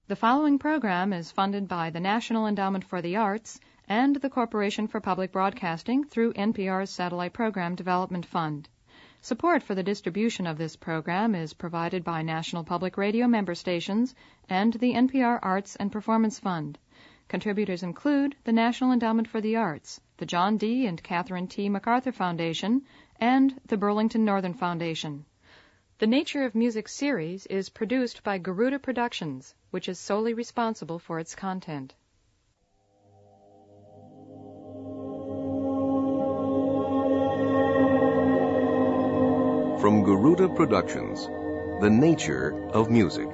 The following program is funded by the National Endowment for the Arts and the Corporation for Public Broadcasting through NPR's Satellite Program Development Fund. Support for the distribution of this program is provided by National Public Radio member stations and the NPR Arts and Performance Fund. Contributors include the National Endowment for the Arts, the John D. and Catherine T. MacArthur Foundation, and the Burlington Northern Foundation. The Nature of Music series is produced by Garuda Productions, which is solely responsible for its content. From Garuda Productions, The Nature of Music.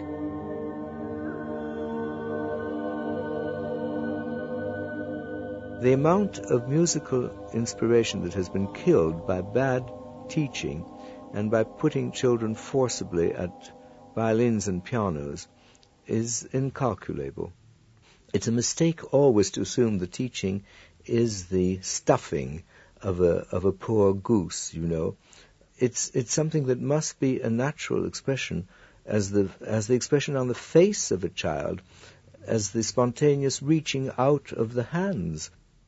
The amount of musical inspiration that has been killed by bad teaching and by putting children forcibly at violins and pianos is incalculable. It's a mistake always to assume the teaching is the stuffing of a poor goose, you know. It's something that must be a natural expression, as the expression on the face of a child, as the spontaneous reaching out of the hands.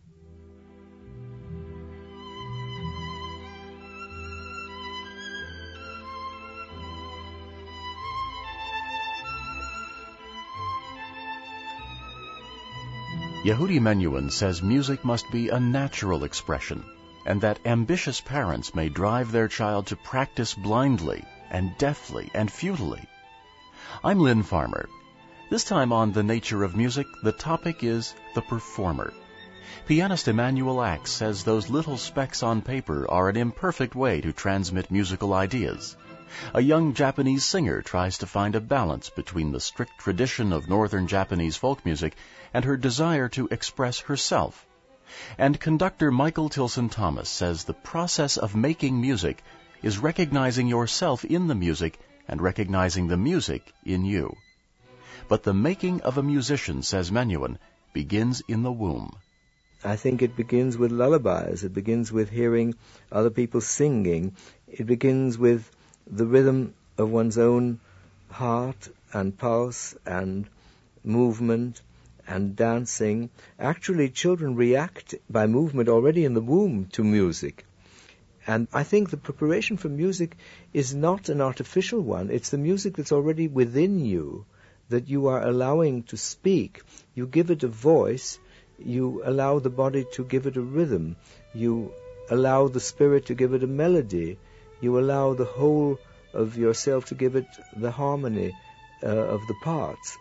Yehudi Menuhin says music must be a natural expression, and that ambitious parents may drive their child to practice blindly and deftly and futilely. I'm Lynn Farmer. This time on The Nature of Music, the topic is the performer. Pianist Emanuel Ax says those little specks on paper are an imperfect way to transmit musical ideas. A young Japanese singer tries to find a balance between the strict tradition of northern Japanese folk music and her desire to express herself. And conductor Michael Tilson Thomas says the process of making music is recognizing yourself in the music and recognizing the music in you. But the making of a musician, says Menuhin, begins in the womb. I think it begins with lullabies. It begins with hearing other people singing. It begins with the rhythm of one's own heart and pulse and movement and dancing. Actually, children react by movement already in the womb to music. And I think the preparation for music is not an artificial one. It's the music that's already within you, that you are allowing to speak. You give it a voice. You allow the body to give it a rhythm. You allow the spirit to give it a melody. You allow the whole of yourself to give it the harmony of the parts.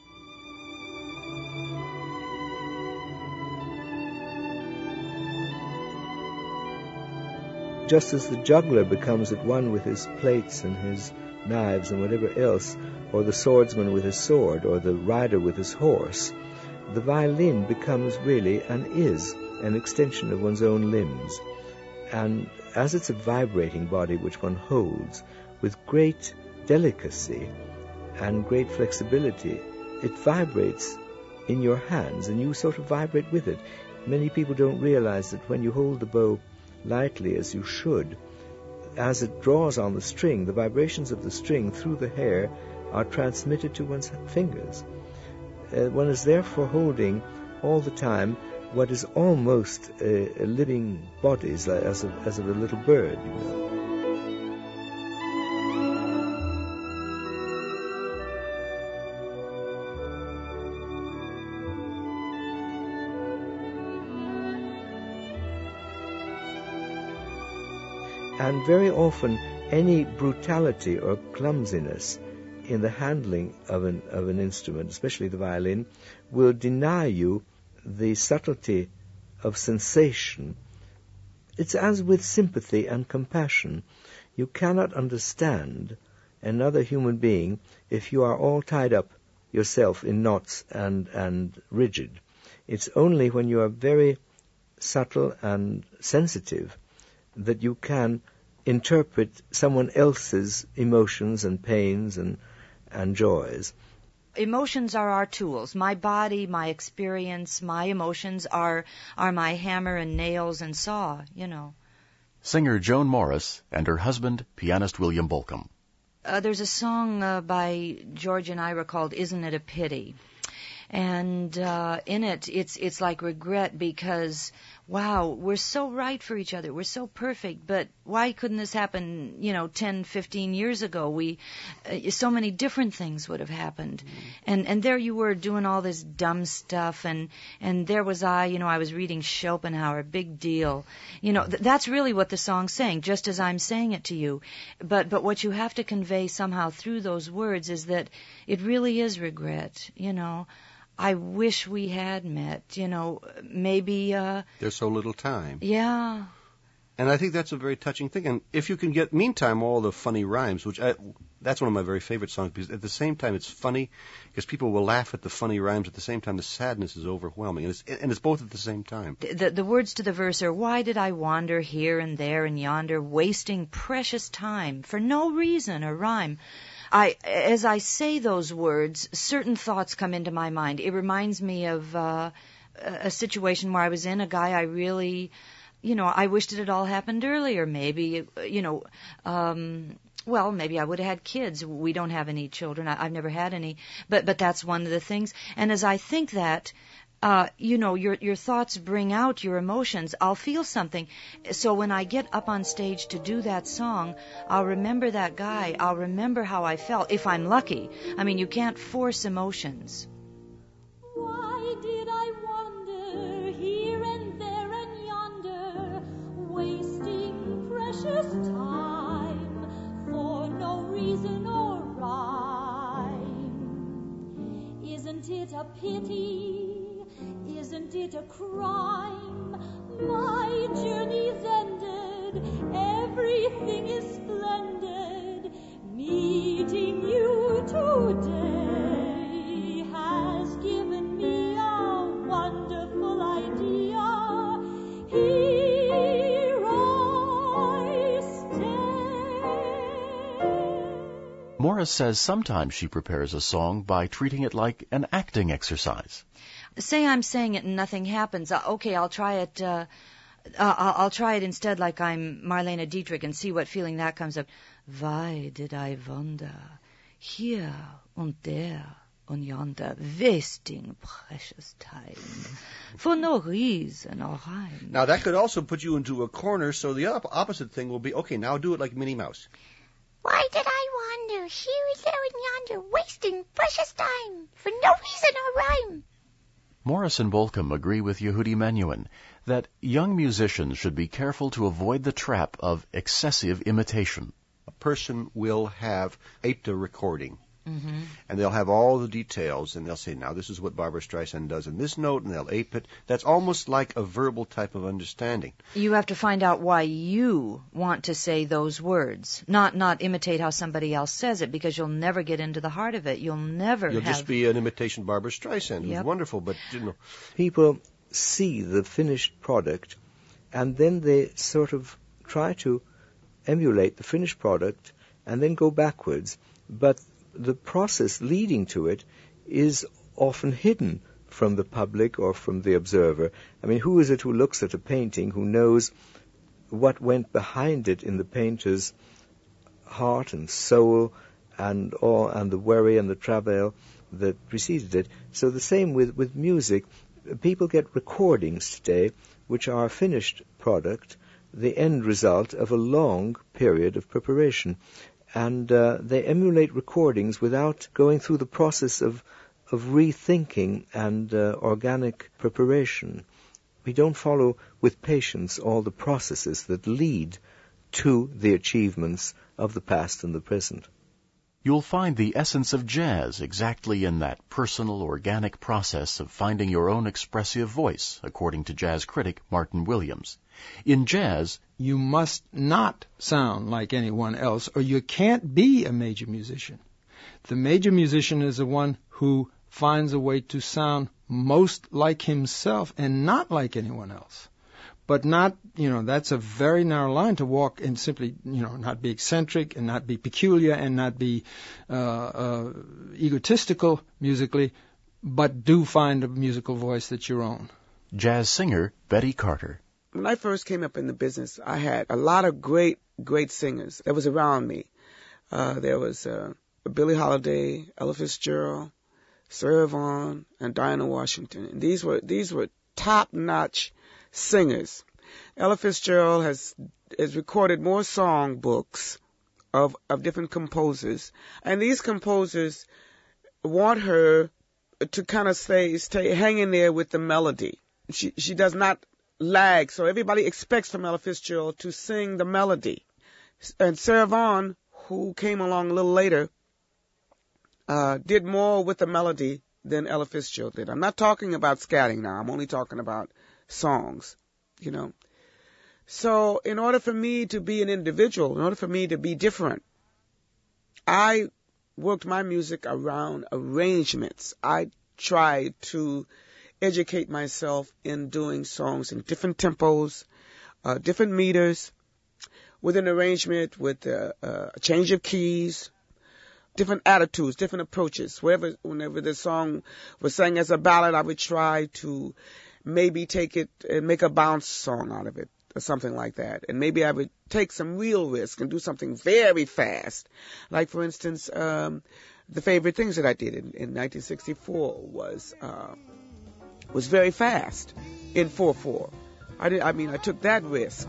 Just as the juggler becomes at one with his plates and his knives and whatever else, or the swordsman with his sword, or the rider with his horse, the violin becomes really and is an extension of one's own limbs. And as it's a vibrating body which one holds with great delicacy and great flexibility, it vibrates in your hands and you sort of vibrate with it. Many people don't realize that when you hold the bow lightly as you should, as it draws on the string, the vibrations of the string through the hair are transmitted to one's fingers. One is therefore holding all the time what is almost a living body, as of a little bird, you know. And very often, any brutality or clumsiness in the handling of an instrument, especially the violin, will deny you the subtlety of sensation. It's as with sympathy and compassion. You cannot understand another human being if you are all tied up yourself in knots and rigid. It's only when you are very subtle and sensitive that you can interpret someone else's emotions and pains and joys. Emotions are our tools. My body, my experience, my emotions are my hammer and nails and saw, you know. Singer Joan Morris and her husband, pianist William Bolcom. there's a song by George and Ira called "Isn't It a Pity," and in it, it's like regret because, wow, we're so right for each other, we're so perfect, but why couldn't this happen, 10, 15 years ago? So many different things would have happened. And there you were doing all this dumb stuff, and there was I was reading Schopenhauer, big deal. That's really what the song's saying, just as I'm saying it to you. But what you have to convey somehow through those words is that it really is regret, I wish we had met, maybe... There's so little time. Yeah. And I think that's a very touching thing. And if you can get, meantime, all the funny rhymes, that's one of my very favorite songs, because at the same time it's funny, because people will laugh at the funny rhymes, at the same time the sadness is overwhelming. And it's both at the same time. The words to the verse are, why did I wander here and there and yonder, wasting precious time for no reason or rhyme? As I say those words, certain thoughts come into my mind. It reminds me of a situation where I was in, a guy I really, I wished it had all happened earlier. Maybe, maybe I would have had kids. We don't have any children. I've never had any. But that's one of the things. And as I think that, your thoughts bring out your emotions. I'll feel something. So when I get up on stage to do that song, I'll remember that guy. I'll remember how I felt, if I'm lucky. I mean, you can't force emotions. Why did I wander here and there and yonder, wasting precious time for no reason or rhyme? Isn't it a pity? Isn't it a crime? My journey's ended, everything is splendid. Meeting you today has given me a wonderful idea. Here I stay. Morris says sometimes she prepares a song by treating it like an acting exercise. Say I'm saying it and nothing happens. Okay, I'll try it. I'll try it instead like I'm Marlene Dietrich and see what feeling that comes up. Why did I wander here und there und yonder, wasting precious time for no reason or rhyme? Now that could also put you into a corner. So the opposite thing will be, okay, now do it like Minnie Mouse. Why did I wander here and there and yonder, wasting precious time for no reason or rhyme? Morris and Bolcom agree with Yehudi Menuhin that young musicians should be careful to avoid the trap of excessive imitation. A person will have aped a recording, Mm-hmm. and they'll have all the details, and they'll say, now this is what Barbra Streisand does in this note, and they'll ape it. That's almost like a verbal type of understanding. You have to find out why you want to say those words, not imitate how somebody else says it, because you'll never get into the heart of it. You'll just be an imitation of Barbra Streisand. It was wonderful, but, People see the finished product, and then they sort of try to emulate the finished product and then go backwards. But the process leading to it is often hidden from the public or from the observer. I mean, who is it who looks at a painting who knows what went behind it in the painter's heart and soul and the worry and the travail that preceded it? So the same with music. People get recordings today which are a finished product, the end result of a long period of preparation. And they emulate recordings without going through the process of rethinking and organic preparation. We don't follow with patience all the processes that lead to the achievements of the past and the present. You'll find the essence of jazz exactly in that personal, organic process of finding your own expressive voice, according to jazz critic Martin Williams. In jazz, you must not sound like anyone else, or you can't be a major musician. The major musician is the one who finds a way to sound most like himself and not like anyone else. But not, that's a very narrow line to walk and simply, not be eccentric and not be peculiar and not be egotistical musically, but do find a musical voice that's your own. Jazz singer Betty Carter. When I first came up in the business, I had a lot of great singers that was around me. There was Billie Holiday, Ella Fitzgerald, Sarah Vaughan, and Diana Washington. And these were top-notch singers. Ella Fitzgerald has recorded more song books of different composers, and these composers want her to kind of stay hanging there with the melody. She does not lag, so everybody expects from Ella Fitzgerald to sing the melody. And Sarah Vaughan, who came along a little later, did more with the melody than Ella Fitzgerald did. I'm not talking about scatting now. I'm only talking about songs, you know. So in order for me to be an individual, in order for me to be different, I worked my music around arrangements. I tried to educate myself in doing songs in different tempos, different meters, with an arrangement, with a change of keys, different attitudes, different approaches. Whenever the song was sang as a ballad, I would try to maybe take it and make a bounce song out of it, or something like that. And maybe I would take some real risk and do something very fast. Like, for instance, the favorite things that I did in 1964 was very fast in 4/4. I took that risk.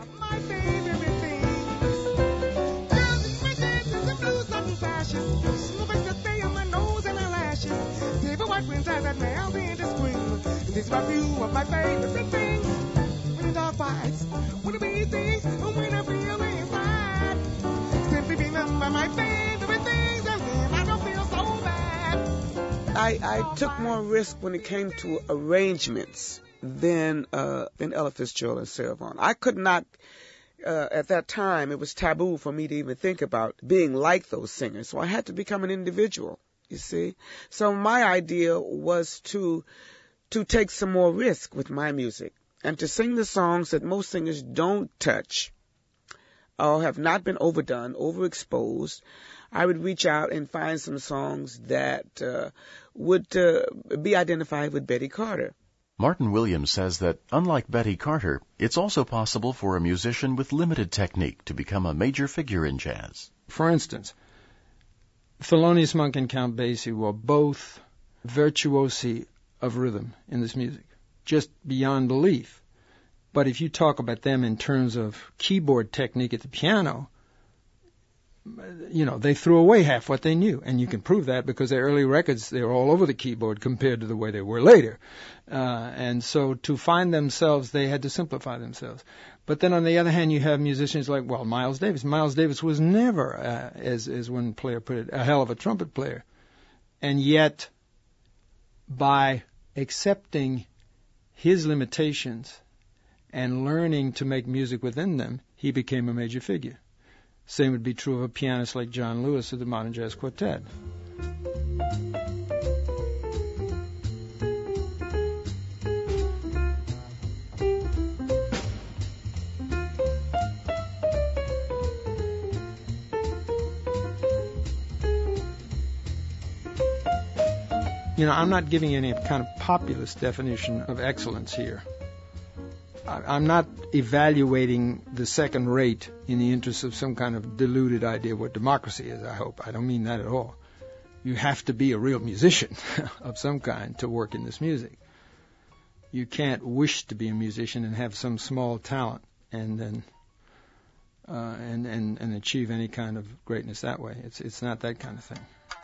This my view of my favorite things. When the dog bites, when the bee stings, and when I feel inside. Simply remember my favorite things, and then I don't feel so bad. I took more risk when it came to arrangements than Ella Fitzgerald and Sarah Vaughan. I could not, at that time, it was taboo for me to even think about being like those singers. So I had to become an individual, you see. So my idea was to take some more risk with my music and to sing the songs that most singers don't touch or have not been overdone, overexposed. I would reach out and find some songs that would be identified with Betty Carter. Martin Williams says that, unlike Betty Carter, it's also possible for a musician with limited technique to become a major figure in jazz. For instance, Thelonious Monk and Count Basie were both virtuosi of rhythm in this music, just beyond belief. But if you talk about them in terms of keyboard technique at the piano, you know, they threw away half what they knew. And you can prove that because their early records, they were all over the keyboard compared to the way they were later. And so to find themselves, they had to simplify themselves. But then on the other hand, you have musicians like, well, Miles Davis. Miles Davis was never, as one player put it, a hell of a trumpet player. And yet, by accepting his limitations and learning to make music within them, he became a major figure. Same would be true of a pianist like John Lewis of the Modern Jazz Quartet. You know, I'm not giving any kind of populist definition of excellence here. I'm not evaluating the second rate in the interest of some kind of deluded idea of what democracy is, I hope. I don't mean that at all. You have to be a real musician of some kind to work in this music. You can't wish to be a musician and have some small talent and then and achieve any kind of greatness that way. It's not that kind of thing.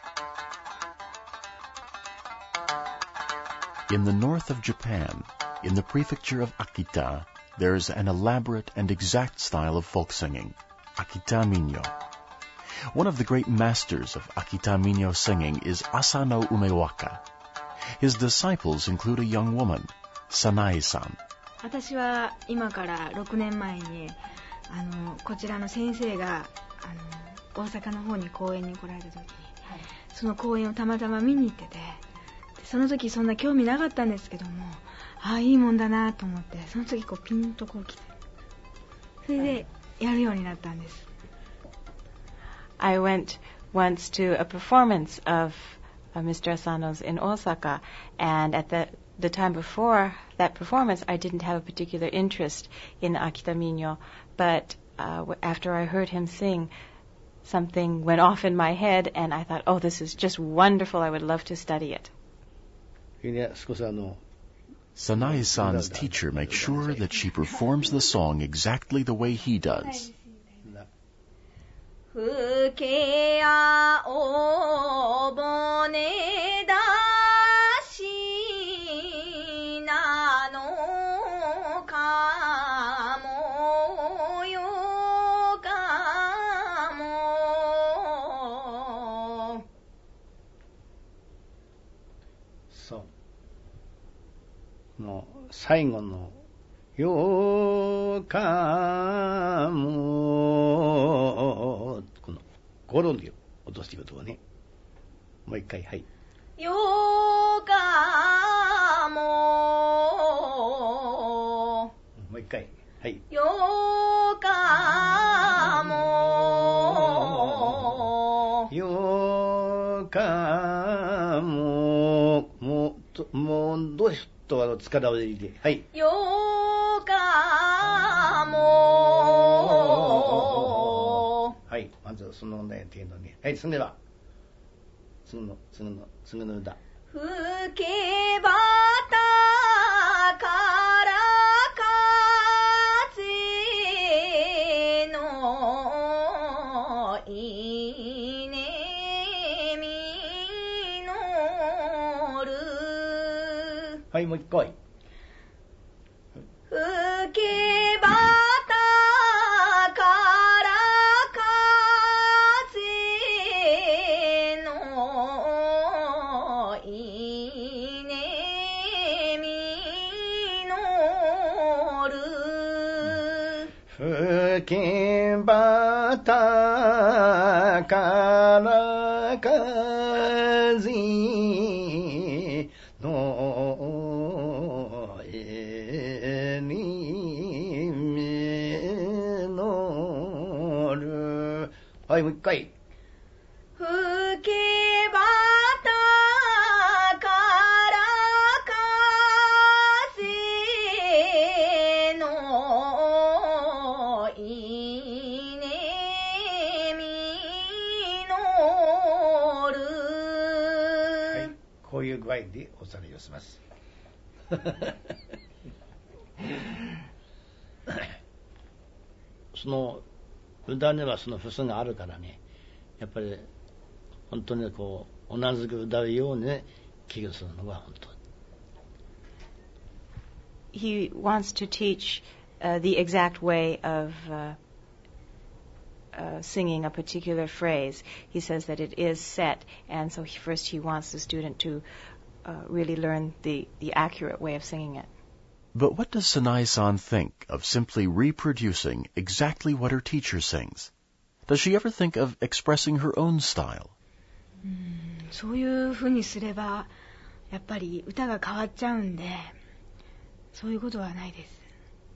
In the north of Japan, in the prefecture of Akita, there's an elaborate and exact style of folk singing, Akita Minyo. One of the great masters of Akita Minyo singing is Asano Umewaka. His disciples include a young woman, Sanae-san. 私は今から6年前にこちらの先生が大阪の方に公演に来られた時に、その公演をたまたま見に行ってて、その時そんな興味なかったんですけども、ああいいもんだなと思って、その時こうピンとこう来て、それでやるようになったんです。 I went once to a performance of Mr. Asano's in Osaka, and at the time before that performance, I didn't have a particular interest in Akita Minyo, but after I heard him sing, something went off in my head, and I thought, oh, this is just wonderful. I would love to study it. Sanae-san's teacher makes sure that she performs the song exactly the way he does. ふけやおぼねだしなのかもよかも。 そう。の最後のよかもこのゴロで落としていくとこね。もう一回、はい。 よかも。 もう一回、はい。 よかも。 よかも。もうどうしと力を入れて、はい。 よかも。 はい、まずそのね程度に。はい、それでは次の歌。 ふけばたから風のいねみのる。 はい、もう一回。 ふけばたから風のいねみのる。 ふけばたから風のはい、もう一回。 ふけばたから風のいねみのる。 はい、こういう具合でおさらいをします。その歌にはその節があるからね、やっぱり本当にこう同じく歌うようにね、起業するのが本当。 He wants to teach the exact way of singing a particular phrase. He says that it is set, and so first he wants the student to really learn the accurate way of singing it. But what does Sanae-san think of simply reproducing exactly what her teacher sings? Does she ever think of expressing her own style? そういうふうにすればやっぱり歌が変わっちゃうんで、そういうことはないです。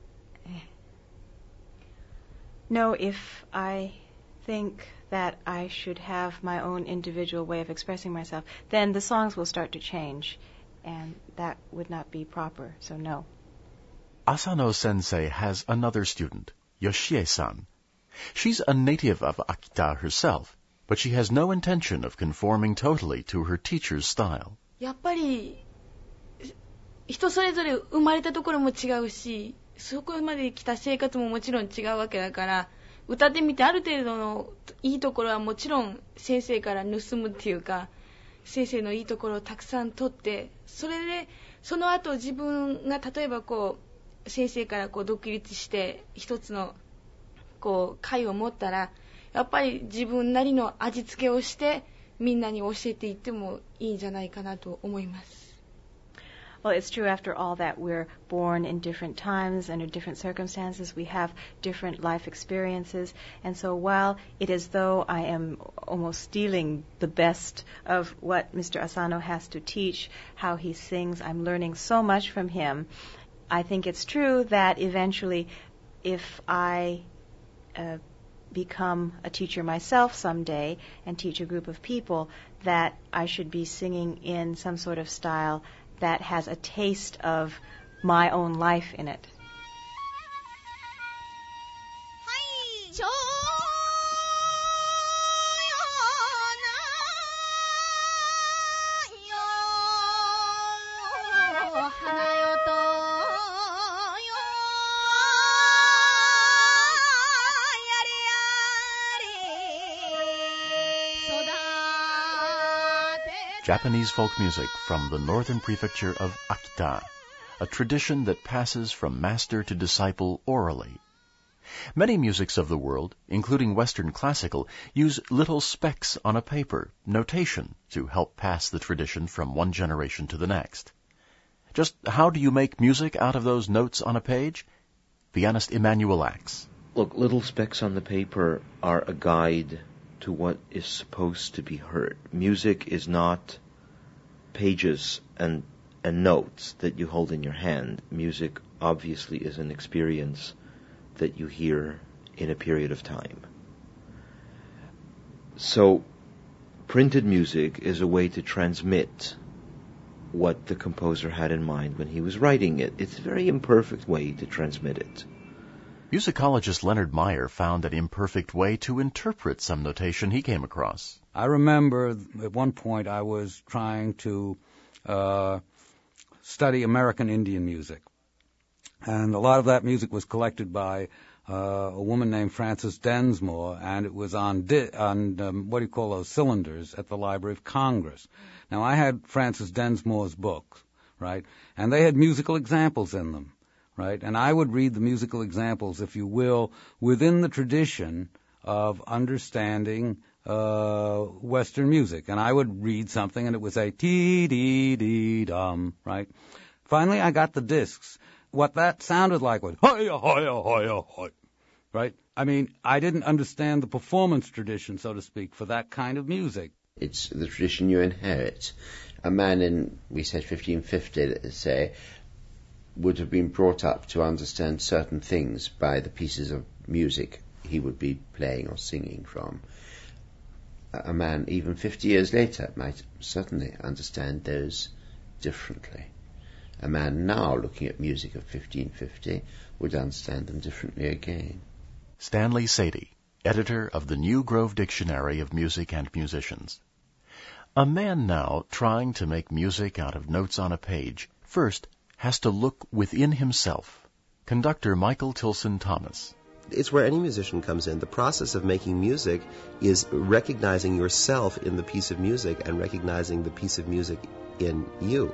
No, if I think that I should have my own individual way of expressing myself, then the songs will start to change, and that would not be proper, so no. Asano Sensei has another student, Yoshie-san. She's a native of Akita herself, but she has no intention of conforming totally to her teacher's style. やっぱり人それぞれ生まれたところも違うし、そこまで来た生活ももちろん違うわけだから、歌ってみてある程度のいいところはもちろん先生から盗むっていうか、先生のいいところをたくさん取って、それでその後自分が例えばこう先生からこう独立して一つのこう会を持ったら、やっぱり自分なりの味付けをしてみんなに教えていってもいいんじゃないかなと思います。 Well, it's true after all that we're born in different times and in different circumstances. We have different life experiences. And so while it is though I am almost stealing the best of what Mr. Asano has to teach, how he sings, I'm learning so much from him. I think it's true that eventually if I become a teacher myself someday and teach a group of people, that I should be singing in some sort of style that has a taste of my own life in it. Japanese folk music from the northern prefecture of Akita, a tradition that passes from master to disciple orally. Many musics of the world, including Western classical, use little specks on a paper, notation, to help pass the tradition from one generation to the next. Just how do you make music out of those notes on a page? Pianist Emanuel Ax. Look, little specks on the paper are a guide to what is supposed to be heard. Music is not pages and notes that you hold in your hand. Music obviously is an experience that you hear in a period of time. So, printed music is a way to transmit what the composer had in mind when he was writing it. It's a very imperfect way to transmit it. Musicologist Leonard Meyer found an imperfect way to interpret some notation he came across. I remember at one point I was trying to study American Indian music. And a lot of that music was collected by a woman named Frances Densmore, and it was on what do you call those, cylinders at the Library of Congress. Now, I had Frances Densmore's books, right, and they had musical examples in them, right, and I would read the musical examples, if you will, within the tradition of understanding Western music. And I would read something, and it would say, tee-dee-dee-dum, right? Finally, I got the discs. What that sounded like was, hoya, hoya, hoya, hoya, right? I mean, I didn't understand the performance tradition, so to speak, for that kind of music. It's the tradition you inherit. A man in, we said 1550, let's say, would have been brought up to understand certain things by the pieces of music he would be playing or singing from. A man even 50 years later might certainly understand those differently. A man now looking at music of 1550 would understand them differently again. Stanley Sadie, editor of the New Grove Dictionary of Music and Musicians. A man now trying to make music out of notes on a page first has to look within himself. Conductor Michael Tilson Thomas. It's where any musician comes in. The process of making music is recognizing yourself in the piece of music and recognizing the piece of music in you.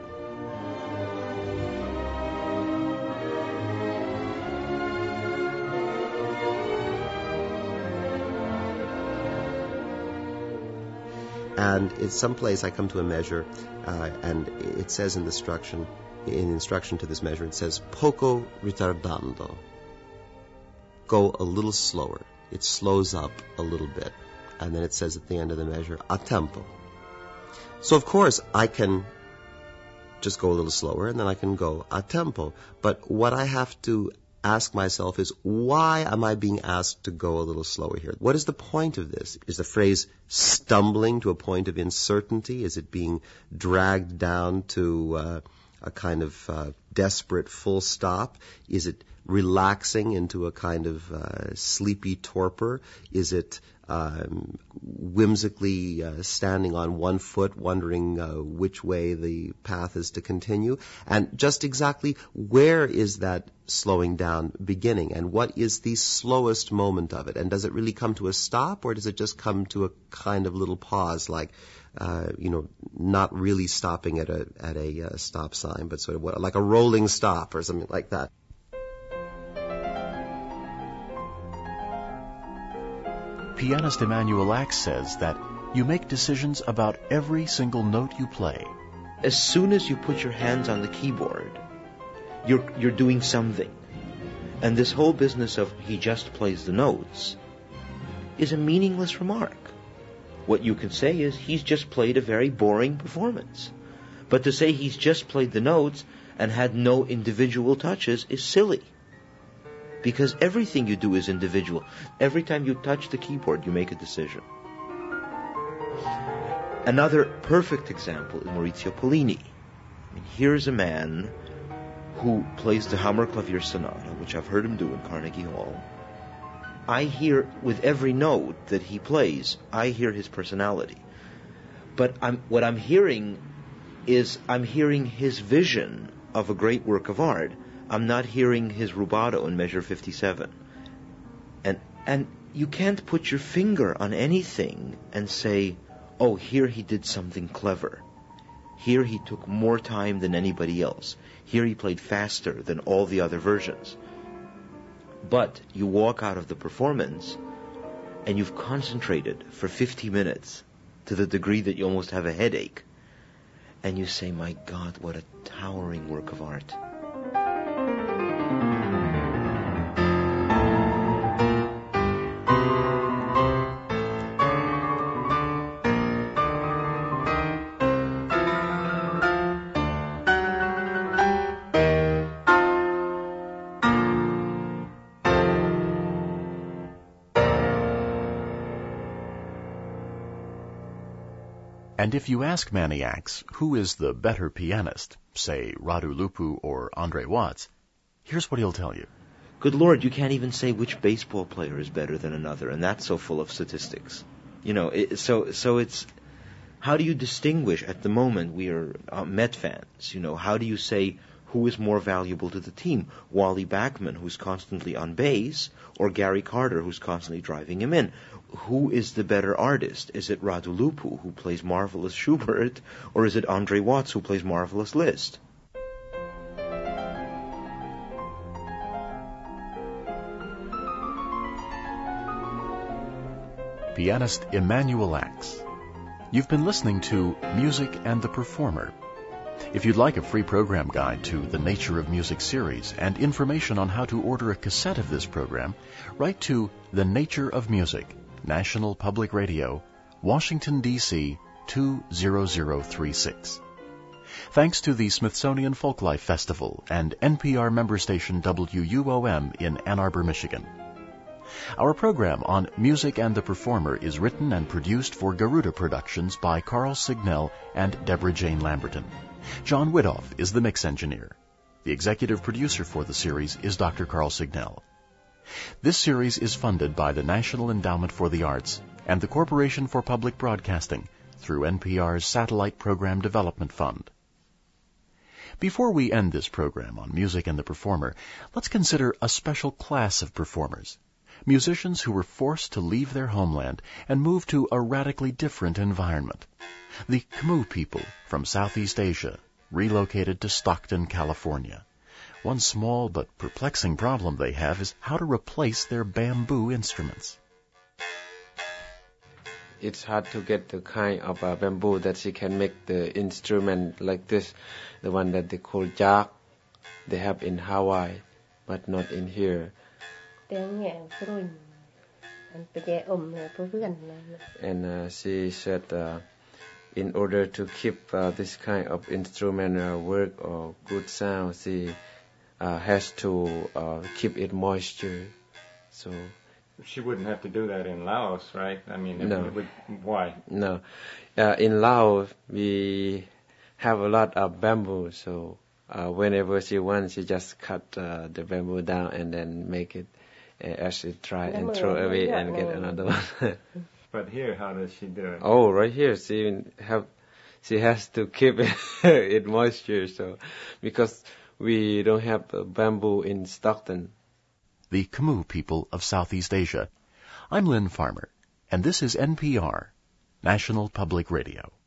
And it's someplace I come to a measure, and it says in instruction to this measure, it says, poco ritardando. Go a little slower. It slows up a little bit. And then it says at the end of the measure, a tempo. So of course I can just go a little slower, and then I can go a tempo. But what I have to ask myself is, why am I being asked to go a little slower here? What is the point of this? Is the phrase stumbling to a point of uncertainty? Is it being dragged down to a kind of desperate full stop? Is it relaxing into a kind of sleepy torpor? Is it whimsically standing on one foot, wondering which way the path is to continue? And just exactly where is that slowing down beginning? And what is the slowest moment of it? And does it really come to a stop, or does it just come to a kind of little pause, like not really stopping at a stop sign, but sort of like a rolling stop or something like that? Pianist Emanuel Ax says that you make decisions about every single note you play. As soon as you put your hands on the keyboard, you're doing something. And this whole business of he just plays the notes is a meaningless remark. What you can say is he's just played a very boring performance. But to say he's just played the notes and had no individual touches is silly. Because everything you do is individual. Every time you touch the keyboard, you make a decision. Another perfect example is Maurizio Pollini. Here's a man who plays the Hammerklavier Sonata, which I've heard him do in Carnegie Hall. I hear, with every note that he plays, I hear his personality. But what I'm hearing is I'm hearing his vision of a great work of art. I'm not hearing his rubato in measure 57. And you can't put your finger on anything and say, oh, here he did something clever. Here he took more time than anybody else. Here he played faster than all the other versions. But you walk out of the performance and you've concentrated for 50 minutes to the degree that you almost have a headache. And you say, my God, what a towering work of art. And if you ask maniacs who is the better pianist, say Radu Lupu or Andre Watts, here's what he'll tell you. Good Lord, you can't even say which baseball player is better than another, and that's so full of statistics. You know, so it's, how do you distinguish? At the moment, we are Met fans. You know, how do you say who is more valuable to the team? Wally Backman, who's constantly on base, or Gary Carter, who's constantly driving him in? Who is the better artist? Is it Radu Lupu, who plays marvelous Schubert, or is it Andre Watts, who plays marvelous Liszt? Pianist Emanuel Ax. You've been listening to Music and the Performer. If you'd like a free program guide to the Nature of Music series and information on how to order a cassette of this program, write to The Nature of Music, National Public Radio, Washington, D.C. 20036. Thanks to the Smithsonian Folklife Festival and NPR member station WUOM in Ann Arbor, Michigan. Our program on Music and the Performer is written and produced for Garuda Productions by Carl Signell and Deborah Jane Lamberton. John Widoff is the mix engineer. The executive producer for the series is Dr. Carl Signell. This series is funded by the National Endowment for the Arts and the Corporation for Public Broadcasting through NPR's Satellite Program Development Fund. Before we end this program on Music and the Performer, let's consider a special class of performers. Musicians who were forced to leave their homeland and move to a radically different environment. The Khmu people from Southeast Asia relocated to Stockton, California. One small but perplexing problem they have is how to replace their bamboo instruments. It's hard to get the kind of bamboo that she can make the instrument like this, the one that they call jak. They have in Hawaii, but not in here. And she said in order to keep this kind of instrument work or good sound, she has to keep it moisture. So she wouldn't have to do that in Laos, right? I mean, no. Why? No. In Laos, we have a lot of bamboo, so whenever she wants, she just cut the bamboo down and then make it as she try and throw away and get another one. But here, how does she do it? Oh, right here, she has to keep it moisture, so because we don't have bamboo in Stockton. The Khmu people of Southeast Asia. I'm Lynn Farmer, and this is NPR, National Public Radio.